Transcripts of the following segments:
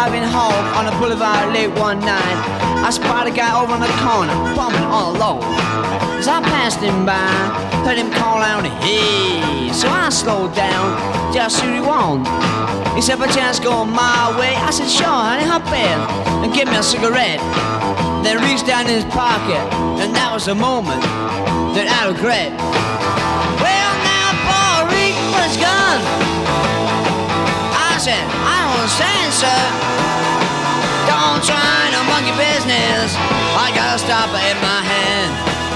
driving home on the boulevard late one night, I spotted a guy over on the corner, bumping all low. As I passed him by, heard him call out, hey. So I slowed down, just see what he want. He said, by chance going my way? I said, sure, honey, hop in and give me a cigarette. Then reached down in his pocket, and that was the moment that I regret. Well, now, boy, reach for his gun. I said, I don't understand, sir. Don't try no monkey business. I got a stopper in my hand.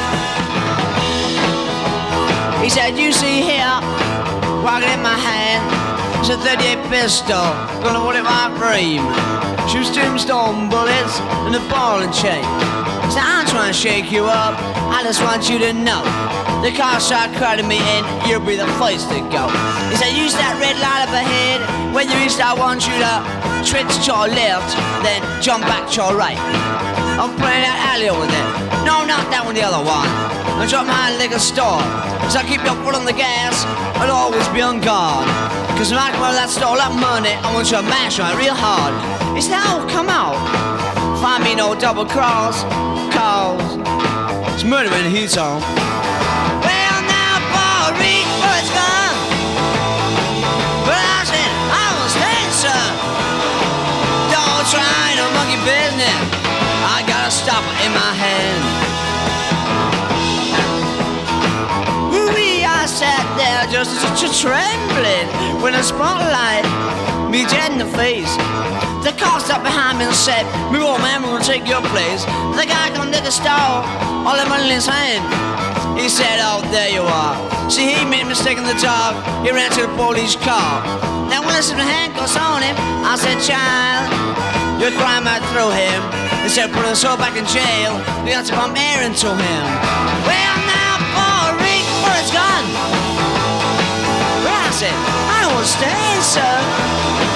He said, you see here, rocking in my hand. It's a 38 pistol, gonna put it in my frame. Shoots tombstone bullets and a ball and chain. So I'm trying to shake you up, I just want you to know. The car started crowding me in, you'll be the place to go. He said, use that red light up ahead. When you reach that, I want you to twitch to your left, then jump back to your right. I'm playing that alley over there. No, not that one, the other one. I drop my liquor store. So I keep your foot on the gas, I'll always be on guard. Cause when I come out of that store, that money, I want you to mash on it real hard. He said, oh, come out. Find me no double cross, cause it's murder in the heat zone. Well, now, boy, reach for his gun. But I said, I don't stand, sir. Don't try no monkey business. I got a stopper in my hand. I sat there just trembling when a spotlight me dead in the face. The car stopped behind me and said, move on, man, we're gonna take your place. The guy come to the store, all the money in his hand. He said, oh, there you are. See, he made a mistake in the dog. He ran to the police car. Now when I said the handcuffs on him, I said, child, you're crying right through him. They said, put us all back in jail. We got to pump air into him. Well, now, boy, reach for his gun. Well, I said, I don't understand, sir.